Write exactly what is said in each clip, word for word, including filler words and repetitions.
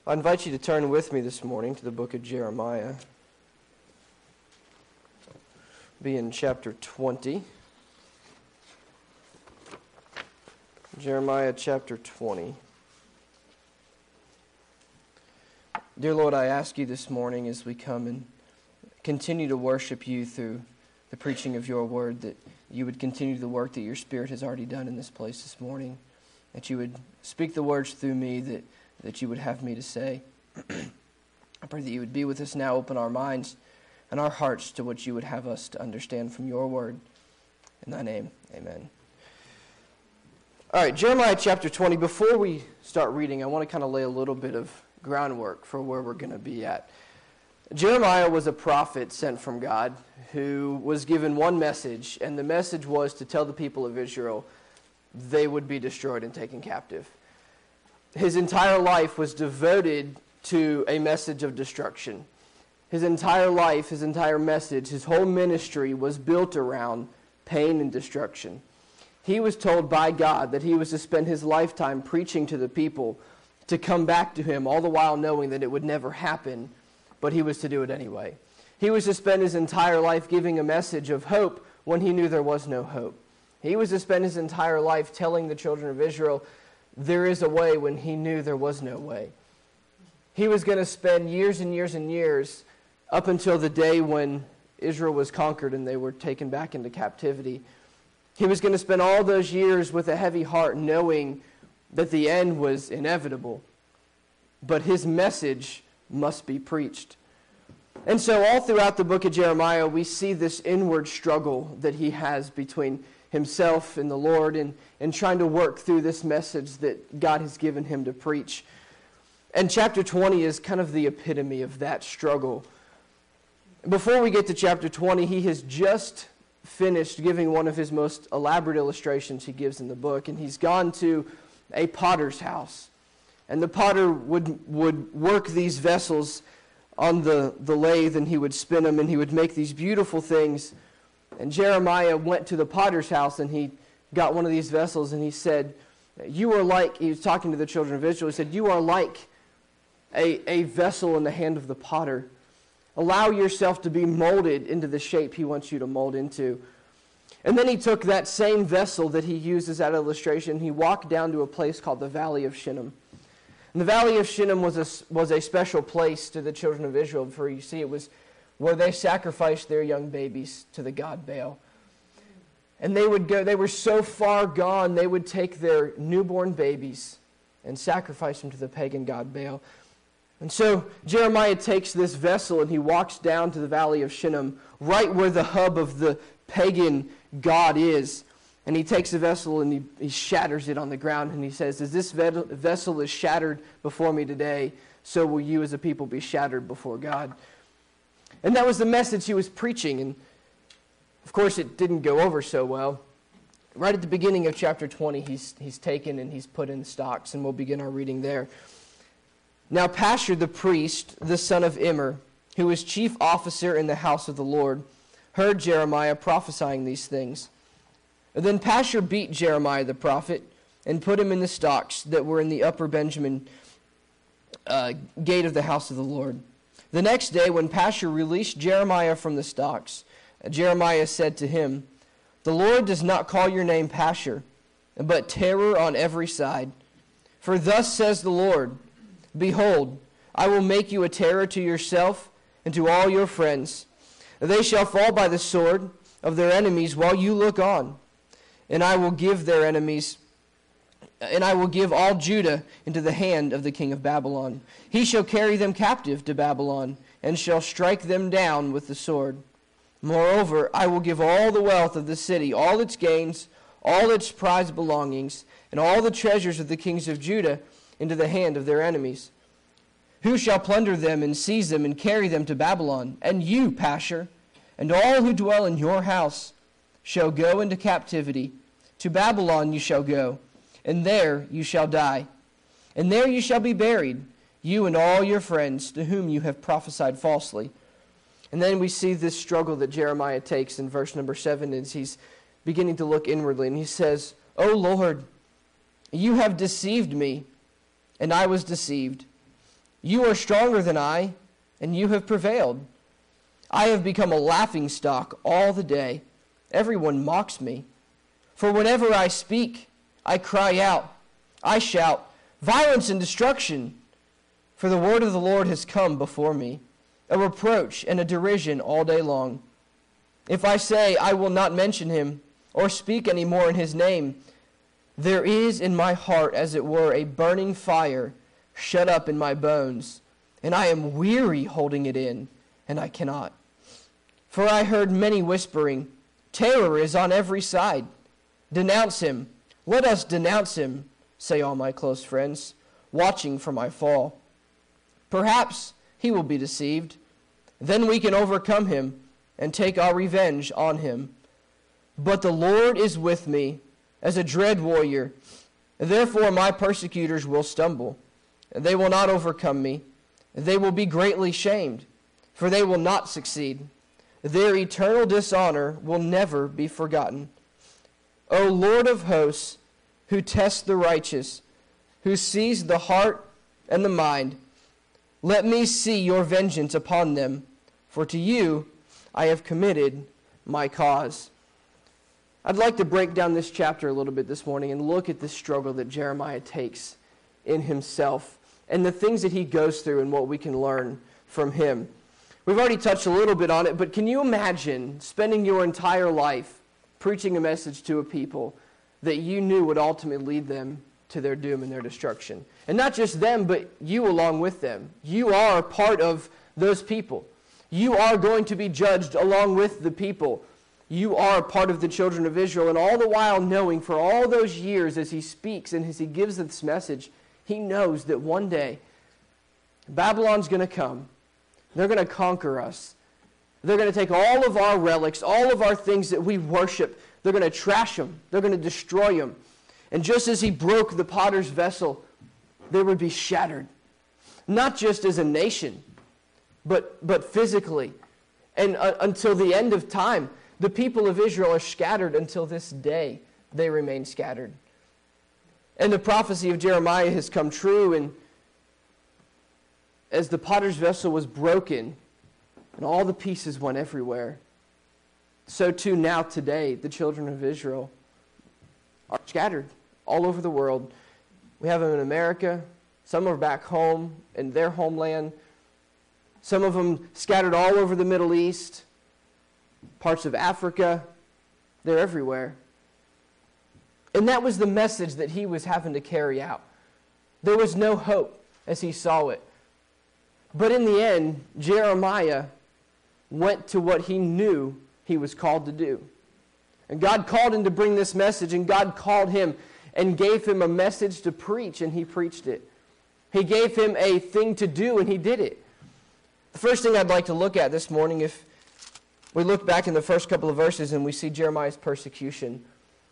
I invite you to turn with me this morning to the book of Jeremiah. Be in chapter twenty. Jeremiah chapter twenty. Dear Lord, I ask you this morning as we come and continue to worship you through the preaching of your word, that you would continue the work that your Spirit has already done in this place this morning, that you would speak the words through me that, that you would have me to say. I pray that you would be with us now, open our minds and our hearts to what you would have us to understand from your word. In thy name, amen. All right, Jeremiah chapter twenty. Before we start reading, I want to kind of lay a little bit of groundwork for where we're going to be at. Jeremiah was a prophet sent from God who was given one message, and the message was to tell the people of Israel they would be destroyed and taken captive. His entire life was devoted to a message of destruction. His entire life, his entire message, his whole ministry was built around pain and destruction. He was told by God that he was to spend his lifetime preaching to the people to come back to him, all the while knowing that it would never happen, but he was to do it anyway. He was to spend his entire life giving a message of hope when he knew there was no hope. He was to spend his entire life telling the children of Israel there is a way when he knew there was no way. He was going to spend years and years and years up until the day when Israel was conquered and they were taken back into captivity. He was going to spend all those years with a heavy heart knowing that the end was inevitable, but his message must be preached. And so all throughout the book of Jeremiah, we see this inward struggle that he has between himself and the Lord and, and trying to work through this message that God has given him to preach. And chapter twenty is kind of the epitome of that struggle. Before we get to chapter twenty, he has just finished giving one of his most elaborate illustrations he gives in the book, and he's gone to a potter's house. And the potter would would work these vessels on the, the lathe, and he would spin them, and he would make these beautiful things. And Jeremiah went to the potter's house, and he got one of these vessels, and he said, you are like, he was talking to the children of Israel, he said, you are like a, a vessel in the hand of the potter. Allow yourself to be molded into the shape he wants you to mold into. And then he took that same vessel that he used as that illustration, he walked down to a place called the Valley of Shinnim. And the Valley of Shinnim was a, was a special place to the children of Israel, for you see, it was where they sacrificed their young babies to the god Baal. And they would go, they were so far gone, they would take their newborn babies and sacrifice them to the pagan god Baal. And so Jeremiah takes this vessel and he walks down to the Valley of Shinnim, right where the hub of the pagan god is. And he takes the vessel and he, he shatters it on the ground, and he says, as this vessel is shattered before me today, so will you as a people be shattered before God. And that was the message he was preaching. And of course it didn't go over so well. Right at the beginning of chapter twenty, he's, he's taken and he's put in stocks, and we'll begin our reading there. Now Pashur the priest, the son of Immer, who was chief officer in the house of the Lord, heard Jeremiah prophesying these things. And then Pashur beat Jeremiah the prophet and put him in the stocks that were in the upper Benjamin uh, gate of the house of the Lord. The next day, when Pashur released Jeremiah from the stocks, Jeremiah said to him, the Lord does not call your name Pashur, but terror on every side. For thus says the Lord, behold, I will make you a terror to yourself and to all your friends. They shall fall by the sword of their enemies while you look on. And I will give their enemies, and I will give all Judah into the hand of the king of Babylon. He shall carry them captive to Babylon, and shall strike them down with the sword. Moreover, I will give all the wealth of the city, all its gains, all its prized belongings, and all the treasures of the kings of Judah into the hand of their enemies. Who shall plunder them and seize them and carry them to Babylon? And you, Pashur, and all who dwell in your house shall go into captivity. To Babylon you shall go, and there you shall die. And there you shall be buried, you and all your friends to whom you have prophesied falsely. And then we see this struggle that Jeremiah takes in verse number seven as he's beginning to look inwardly. And he says, O Lord, you have deceived me, and I was deceived. You are stronger than I, and you have prevailed. I have become a laughingstock all the day. Everyone mocks me. For whenever I speak, I cry out, I shout, violence and destruction. For the word of the Lord has come before me, a reproach and a derision all day long. If I say I will not mention him, or speak any more in his name, there is in my heart, as it were, a burning fire shut up in my bones, and I am weary holding it in, and I cannot. For I heard many whispering, terror is on every side. Denounce him. Let us denounce him, say all my close friends, watching for my fall. Perhaps he will be deceived. Then we can overcome him and take our revenge on him. But the Lord is with me as a dread warrior. Therefore my persecutors will stumble. They will not overcome me. They will be greatly shamed, for they will not succeed. Their eternal dishonor will never be forgotten. O Lord of hosts, who tests the righteous, who sees the heart and the mind, let me see your vengeance upon them, for to you I have committed my cause. I'd like to break down this chapter a little bit this morning and look at the struggle that Jeremiah takes in himself and the things that he goes through and what we can learn from him. We've already touched a little bit on it, but can you imagine spending your entire life preaching a message to a people that you knew would ultimately lead them to their doom and their destruction? And not just them, but you along with them. You are part of those people. You are going to be judged along with the people. You are part of the children of Israel, and all the while knowing for all those years as he speaks and as he gives this message, he knows that one day Babylon's going to come. They're going to conquer us. They're going to take all of our relics, all of our things that we worship. They're going to trash them. They're going to destroy them. And just as he broke the potter's vessel, they would be shattered. Not just as a nation, but, but physically. And uh, until the end of time, the people of Israel are scattered until this day. They remain scattered. And the prophecy of Jeremiah has come true, and as the potter's vessel was broken and all the pieces went everywhere, so too now today the children of Israel are scattered all over the world. We have them in America. Some are back home in their homeland. Some of them scattered all over the Middle East, parts of Africa. They're everywhere. And that was the message that he was having to carry out. There was no hope as he saw it. But in the end, Jeremiah went to what he knew he was called to do. And God called him to bring this message, and God called him and gave him a message to preach, and he preached it. He gave him a thing to do, and he did it. The first thing I'd like to look at this morning, if we look back in the first couple of verses and we see Jeremiah's persecution.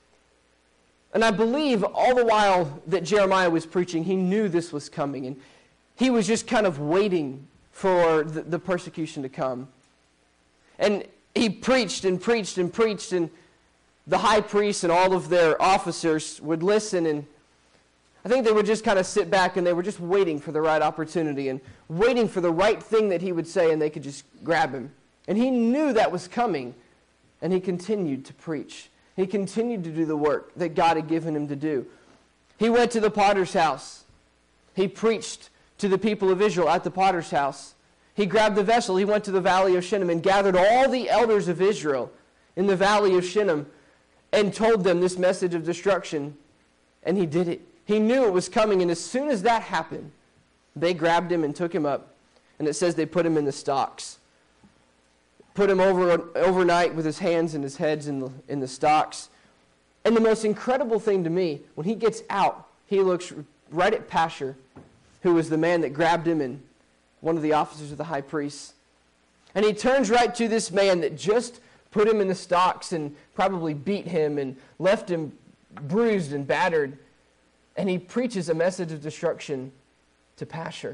And I believe all the while that Jeremiah was preaching, he knew this was coming, and he was just kind of waiting for the, the persecution to come. And he preached and preached and preached, and the high priests and all of their officers would listen, and I think they would just kind of sit back and they were just waiting for the right opportunity and waiting for the right thing that he would say, and they could just grab him. And he knew that was coming, and he continued to preach. He continued to do the work that God had given him to do. He went to the potter's house. He preached to the people of Israel at the potter's house. He grabbed the vessel. He went to the valley of Shinnim and gathered all the elders of Israel in the valley of Shinnim and told them this message of destruction. And he did it. He knew it was coming, and as soon as that happened, they grabbed him and took him up. And it says they put him in the stocks. Put him over overnight with his hands and his heads in the, in the stocks. And the most incredible thing to me, when he gets out, he looks right at Pashur, who was the man that grabbed him and one of the officers of the high priests. And he turns right to this man that just put him in the stocks and probably beat him and left him bruised and battered. And he preaches a message of destruction to Pashur.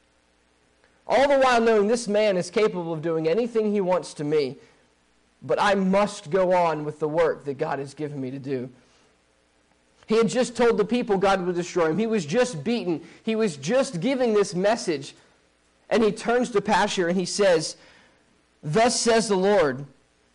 All the while knowing this man is capable of doing anything he wants to me, but I must go on with the work that God has given me to do. He had just told the people God would destroy him. He was just beaten. He was just giving this message. And he turns to Pashur and he says, "Thus says the Lord,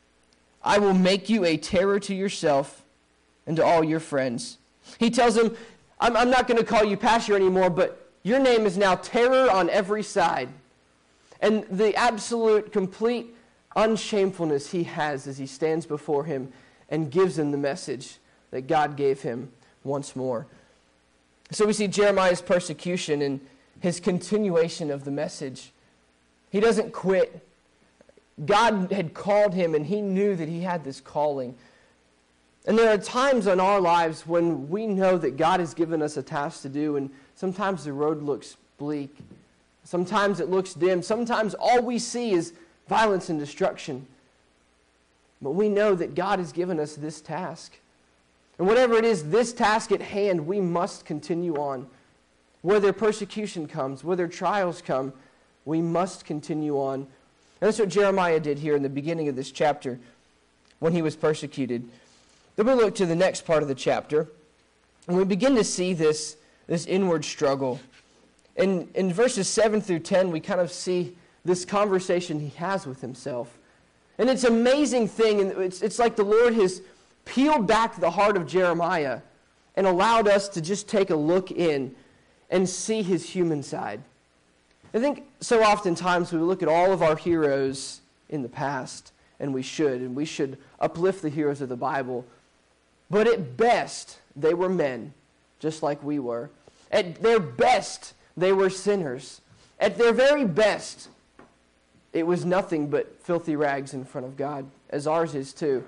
I will make you a terror to yourself and to all your friends." He tells him, I'm, I'm not going to call you Pashur anymore, but your name is now terror on every side. And the absolute, complete unshamefulness he has as he stands before him and gives him the message that God gave him once more. So we see Jeremiah's persecution and his continuation of the message. He doesn't quit. God had called him, and he knew that he had this calling. And there are times in our lives when we know that God has given us a task to do, and sometimes the road looks bleak. Sometimes it looks dim. Sometimes all we see is violence and destruction. But we know that God has given us this task. And whatever it is, this task at hand, we must continue on. Whether persecution comes, whether trials come, we must continue on. And that's what Jeremiah did here in the beginning of this chapter when he was persecuted. Then we look to the next part of the chapter, and we begin to see this, this inward struggle. In, in verses seven through ten, we kind of see this conversation he has with himself. And it's an amazing thing, and it's, it's like the Lord has peeled back the heart of Jeremiah and allowed us to just take a look in and see his human side. I think so oftentimes we look at all of our heroes in the past, and we should, and we should uplift the heroes of the Bible. But at best, they were men, just like we were. At their best, they were sinners. At their very best, it was nothing but filthy rags in front of God, as ours is too.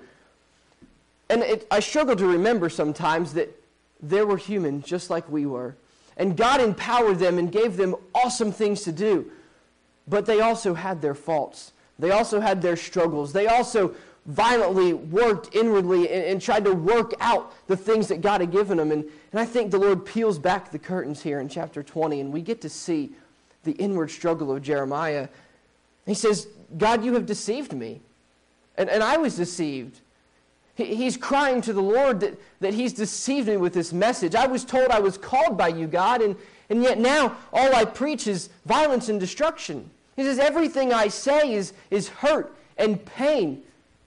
And it, I struggle to remember sometimes that they were human, just like we were. And God empowered them and gave them awesome things to do. But they also had their faults. They also had their struggles. They also violently worked inwardly and, and tried to work out the things that God had given them. And, and I think the Lord peels back the curtains here in chapter twenty, and we get to see the inward struggle of Jeremiah. He says, God, you have deceived me. And, and I was deceived. He, he's crying to the Lord that, that he's deceived me with this message. I was told I was called by you, God, and, and yet now all I preach is violence and destruction. He says, everything I say is, is hurt and pain.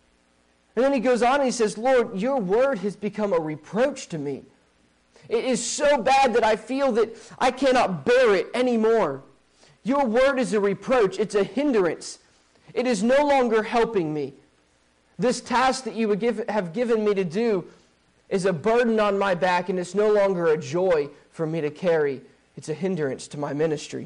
And then he goes on and he says, Lord, your word has become a reproach to me. It is so bad that I feel that I cannot bear it anymore. Your word is a reproach. It's a hindrance. It is no longer helping me. This task that you would give, have given me to do is a burden on my back, and it's no longer a joy for me to carry. It's a hindrance to my ministry.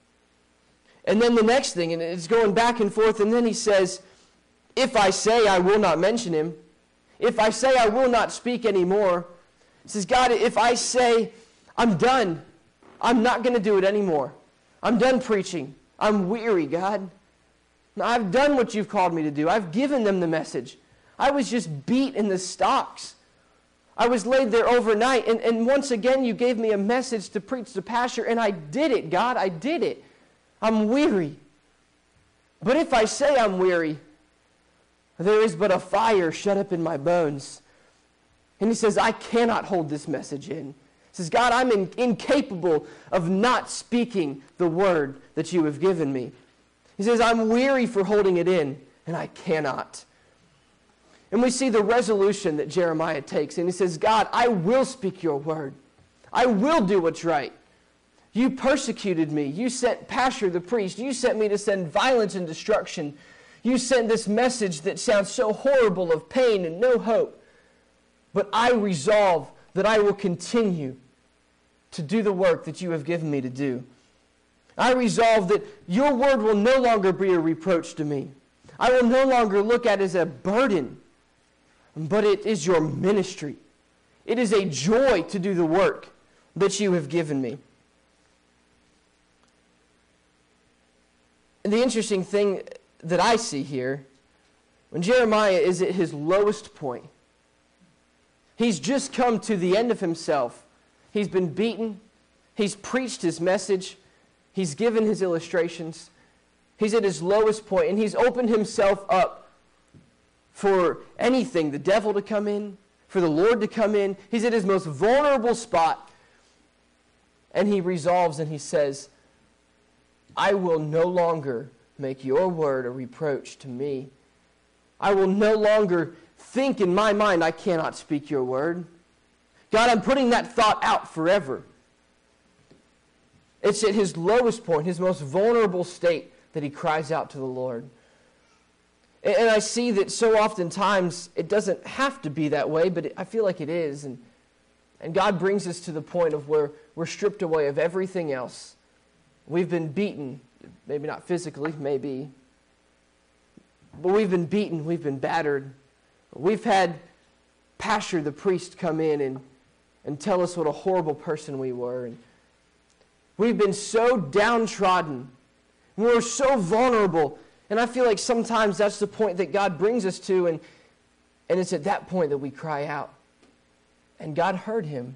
And then the next thing, and it's going back and forth, and then he says, if I say I will not mention him, if I say I will not speak anymore, he says, God, if I say I'm done, I'm not going to do it anymore. I'm done preaching. I'm weary, God. I've done what you've called me to do. I've given them the message. I was just beat in the stocks. I was laid there overnight, and, and once again you gave me a message to preach to Pashur, and I did it, God. I did it. I'm weary. But if I say I'm weary, there is but a fire shut up in my bones. And he says, I cannot hold this message in. He says, God, I'm in, incapable of not speaking the word that you have given me. He says, I'm weary for holding it in, and I cannot. And we see the resolution that Jeremiah takes, and he says, God, I will speak your word. I will do what's right. You persecuted me. You sent Pashur the priest. You sent me to send violence and destruction. You sent this message that sounds so horrible of pain and no hope. But I resolve that I will continue to do the work that you have given me to do. I resolve that your word will no longer be a reproach to me. I will no longer look at it as a burden, but it is your ministry. It is a joy to do the work that you have given me. And the interesting thing that I see here, when Jeremiah is at his lowest point, he's just come to the end of himself. He's been beaten. He's preached his message. He's given his illustrations. He's at his lowest point, and he's opened himself up for anything, the devil to come in, for the Lord to come in. He's at his most vulnerable spot. And he resolves and he says, I will no longer make your word a reproach to me. I will no longer think in my mind, I cannot speak your word. God, I'm putting that thought out forever. It's at his lowest point, his most vulnerable state, that he cries out to the Lord. And I see that so oftentimes it doesn't have to be that way, but it, I feel like it is. And, and God brings us to the point of where we're stripped away of everything else. We've been beaten, maybe not physically, maybe. But we've been beaten, we've been battered. We've had Pastor, the priest, come in and, and tell us what a horrible person we were. And we've been so downtrodden. We were so vulnerable. And I feel like sometimes that's the point that God brings us to, and, and it's at that point that we cry out. And God heard him.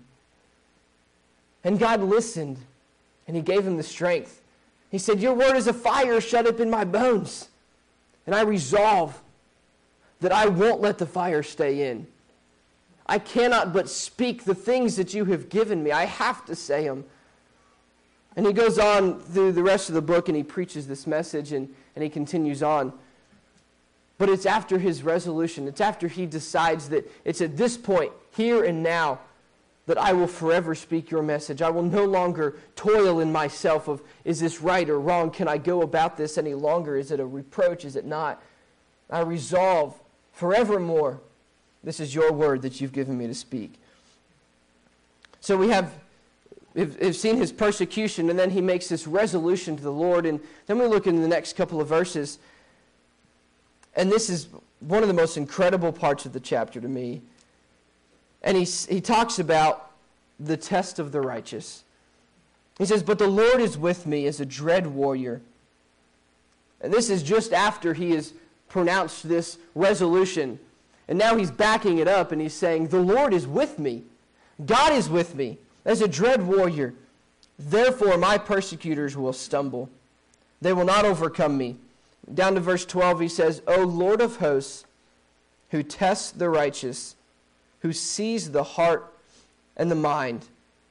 And God listened, and he gave him the strength. He said, your word is a fire shut up in my bones. And I resolve that I won't let the fire stay in. I cannot but speak the things that you have given me. I have to say them. And he goes on through the rest of the book and he preaches this message and, and he continues on. But it's after his resolution. It's after he decides that it's at this point, here and now, that I will forever speak your message. I will no longer toil in myself of, is this right or wrong? Can I go about this any longer? Is it a reproach? Is it not? I resolve forevermore, this is your word that you've given me to speak. So we have We've, we've seen his persecution, and then he makes this resolution to the Lord. And then we look in the next couple of verses, and this is one of the most incredible parts of the chapter to me. And he, he talks about the test of the righteous. He says, but the Lord is with me as a dread warrior. And this is just after he has pronounced this resolution. And now he's backing it up, and he's saying, the Lord is with me. God is with me. As a dread warrior, therefore my persecutors will stumble. They will not overcome me. Down to verse twelve, he says, O Lord of hosts, who tests the righteous, who sees the heart and the mind.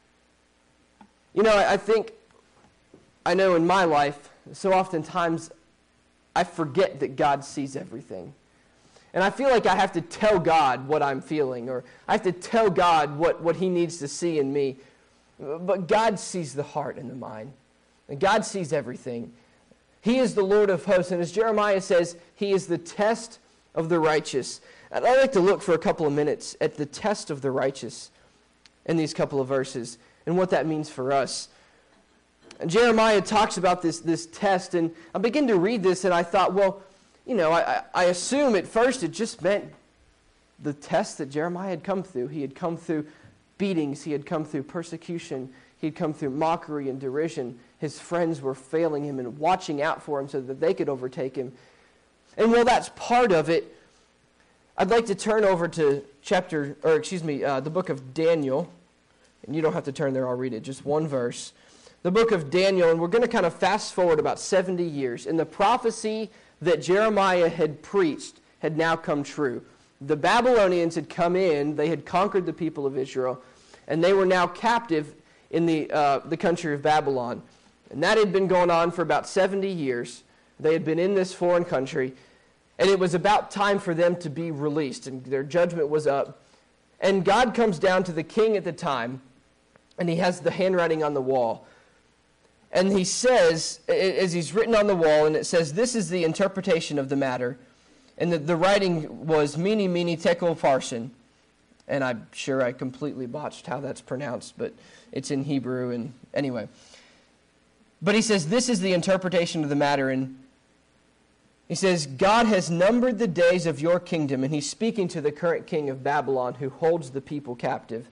You know, I think, I know in my life, so oftentimes I forget that God sees everything. And I feel like I have to tell God what I'm feeling, or I have to tell God what, what he needs to see in me. But God sees the heart and the mind. And God sees everything. He is the Lord of hosts. And as Jeremiah says, he is the test of the righteous. And I'd like to look for a couple of minutes at the test of the righteous in these couple of verses and what that means for us. And Jeremiah talks about this, this test, and I begin to read this, and I thought, well, you know, I, I assume at first it just meant the test that Jeremiah had come through. He had come through beatings. He had come through persecution. He had come through mockery and derision. His friends were failing him and watching out for him so that they could overtake him. And while that's part of it, I'd like to turn over to chapter, or excuse me, uh, the book of Daniel. And you don't have to turn there, I'll read it, just one verse. The book of Daniel, and we're going to kind of fast forward about seventy years. And the prophecy that Jeremiah had preached had now come true. The Babylonians had come in, they had conquered the people of Israel, and they were now captive in the, uh, the country of Babylon. And that had been going on for about seventy years. They had been in this foreign country, and it was about time for them to be released, and their judgment was up. And God comes down to the king at the time, and he has the handwriting on the wall. And he says, as he's written on the wall, and it says, this is the interpretation of the matter. And the, the writing was Mene, Mene, Tekel, Parsin. And I'm sure I completely botched how that's pronounced, but it's in Hebrew, and anyway. But he says, this is the interpretation of the matter, and he says, God has numbered the days of your kingdom, and he's speaking to the current king of Babylon who holds the people captive.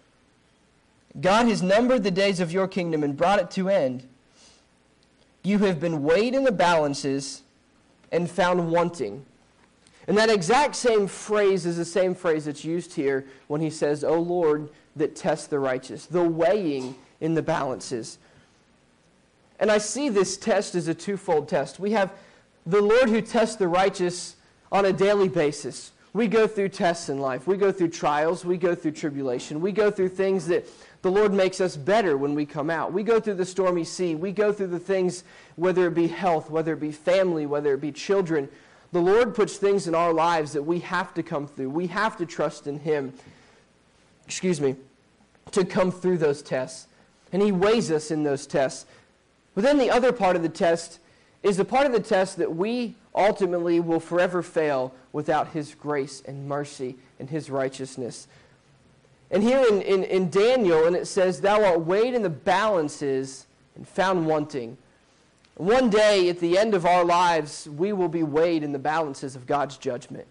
God has numbered the days of your kingdom and brought it to end. You have been weighed in the balances and found wanting. And that exact same phrase is the same phrase that's used here when he says, O Lord, that tests the righteous. The weighing in the balances. And I see this test as a twofold test. We have the Lord who tests the righteous on a daily basis. We go through tests in life. We go through trials. We go through tribulation. We go through things that the Lord makes us better when we come out. We go through the stormy sea. We go through the things, whether it be health, whether it be family, whether it be children. The Lord puts things in our lives that we have to come through. We have to trust in Him, excuse me, to come through those tests. And He weighs us in those tests. But then the other part of the test is the part of the test that we ultimately will forever fail without His grace and mercy and His righteousness. And here in, in, in Daniel, and it says, "Thou art weighed in the balances and found wanting." One day, at the end of our lives, we will be weighed in the balances of God's judgment.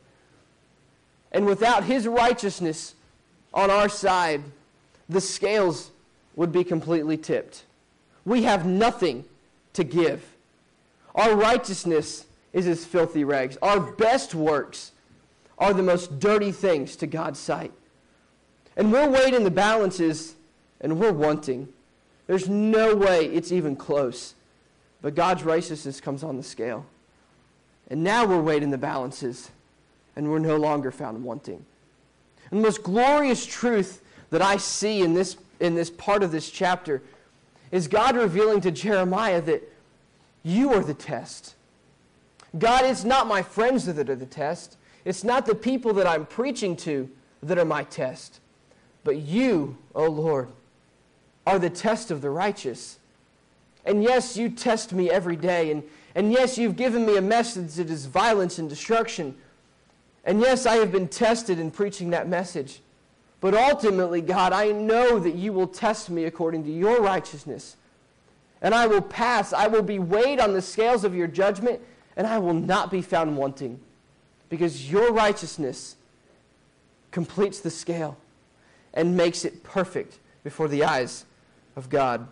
And without His righteousness on our side, the scales would be completely tipped. We have nothing to give. Our righteousness is as filthy rags. Our best works are the most dirty things to God's sight. And we're weighed in the balances, and we're wanting. There's no way it's even close. But God's righteousness comes on the scale. And now we're weighed in the balances, and we're no longer found wanting. And the most glorious truth that I see in this, in this part of this chapter is God revealing to Jeremiah that you are the test. God, it's not my friends that are the test. It's not the people that I'm preaching to that are my test. But you, O Lord, are the test of the righteous. And yes, you test me every day. And, and yes, you've given me a message that is violence and destruction. And yes, I have been tested in preaching that message. But ultimately, God, I know that you will test me according to your righteousness. And I will pass. I will be weighed on the scales of your judgment, and I will not be found wanting. Because your righteousness completes the scale and makes it perfect before the eyes of God.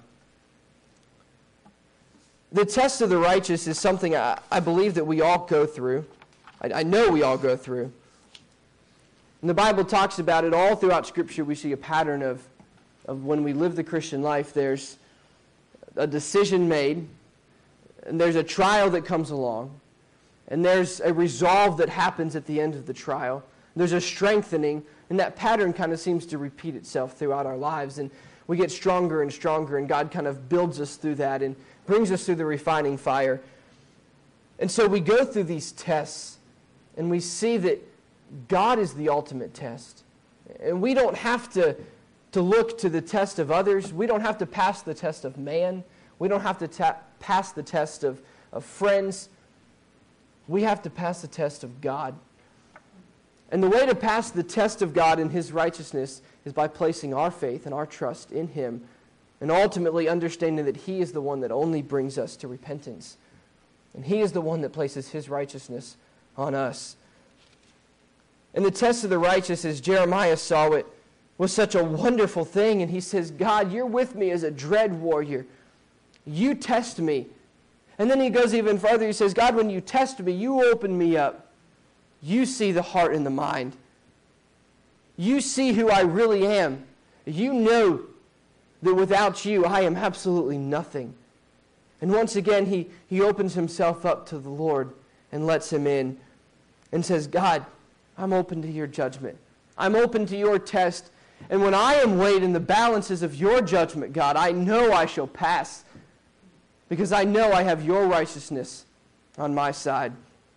The test of the righteous is something I, I believe that we all go through. I, I know we all go through. And the Bible talks about it all throughout Scripture. We see a pattern of, of when we live the Christian life, there's a decision made, and there's a trial that comes along, and there's a resolve that happens at the end of the trial. There's a strengthening, and that pattern kind of seems to repeat itself throughout our lives, and we get stronger and stronger, and God kind of builds us through that and brings us through the refining fire. And so we go through these tests, and we see that God is the ultimate test. And we don't have to, to look to the test of others. We don't have to pass the test of man. We don't have to ta- pass the test of, of friends. We have to pass the test of God. And the way to pass the test of God in His righteousness is by placing our faith and our trust in Him, and ultimately understanding that He is the one that only brings us to repentance. And He is the one that places His righteousness on us. And the test of the righteous, as Jeremiah saw it, was such a wonderful thing. And he says, God, you're with me as a dread warrior. You test me. And then he goes even further. He says, God, when you test me, you open me up. You see the heart and the mind. You see who I really am. You know that without you, I am absolutely nothing. And once again, he, he opens himself up to the Lord and lets him in and says, God, I'm open to your judgment. I'm open to your test. And when I am weighed in the balances of your judgment, God, I know I shall pass, because I know I have your righteousness on my side.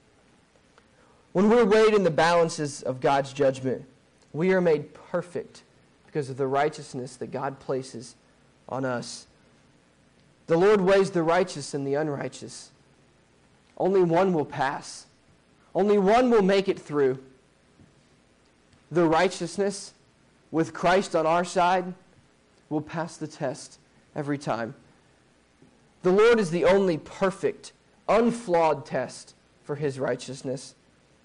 When we're weighed in the balances of God's judgment, we are made perfect because of the righteousness that God places on us. The Lord weighs the righteous and the unrighteous. Only one will pass. Only one will make it through. The righteousness with Christ on our side will pass the test every time. The Lord is the only perfect, unflawed test for His righteousness.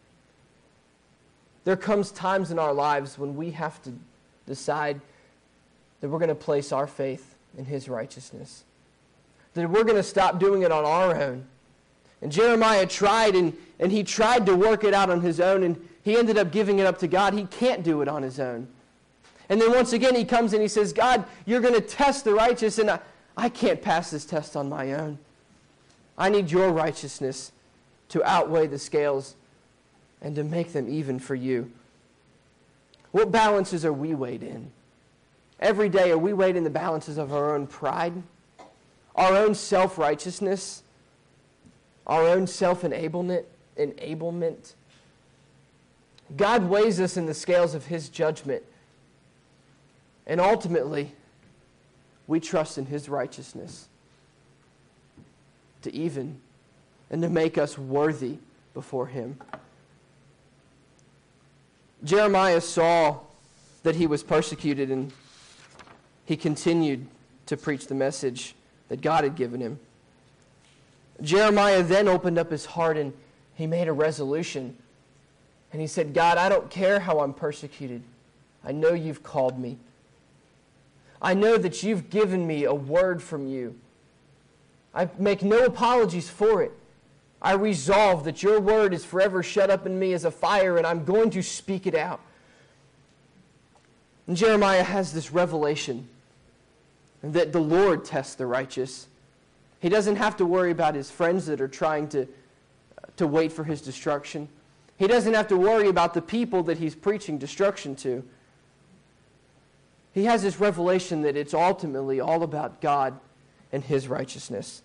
There comes times in our lives when we have to decide that we're going to place our faith in His righteousness. That we're going to stop doing it on our own. And Jeremiah tried, and, and he tried to work it out on his own, and he ended up giving it up to God. He can't do it on his own. And then once again he comes and he says, God, you're going to test the righteous, and I, I can't pass this test on my own. I need your righteousness to outweigh the scales and to make them even for you. What balances are we weighed in? Every day, are we weighed in the balances of our own pride, our own self-righteousness, our own self-enablement, enablement? God weighs us in the scales of His judgment, and ultimately, we trust in His righteousness to even and to make us worthy before Him. Jeremiah saw that he was persecuted, and he continued to preach the message that God had given him. Jeremiah then opened up his heart and he made a resolution. And he said, God, I don't care how I'm persecuted. I know you've called me. I know that you've given me a word from you. I make no apologies for it. I resolve that your word is forever shut up in me as a fire, and I'm going to speak it out. And Jeremiah has this revelation that the Lord tests the righteous. He doesn't have to worry about his friends that are trying to, to wait for his destruction. He doesn't have to worry about the people that he's preaching destruction to. He has this revelation that it's ultimately all about God and His righteousness.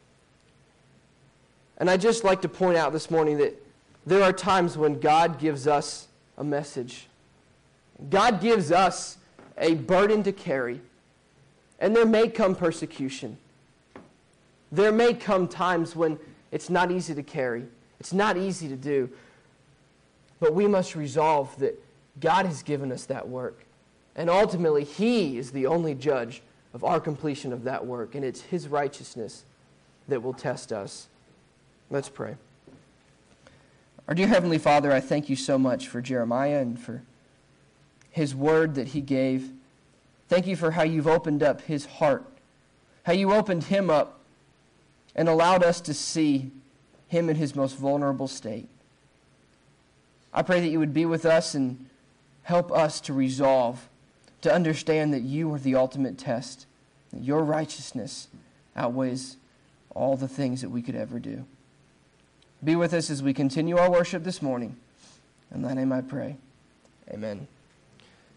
And I'd just like to point out this morning that there are times when God gives us a message. God gives us a burden to carry. And there may come persecution. There may come times when it's not easy to carry. It's not easy to do. But we must resolve that God has given us that work. And ultimately, He is the only judge of our completion of that work. And it's His righteousness that will test us. Let's pray. Our dear Heavenly Father, I thank you so much for Jeremiah and for his word that he gave. Thank you for how you've opened up his heart, how you opened him up and allowed us to see him in his most vulnerable state. I pray that you would be with us and help us to resolve, to understand that you are the ultimate test, that your righteousness outweighs all the things that we could ever do. Be with us as we continue our worship this morning. In thy name I pray. Amen.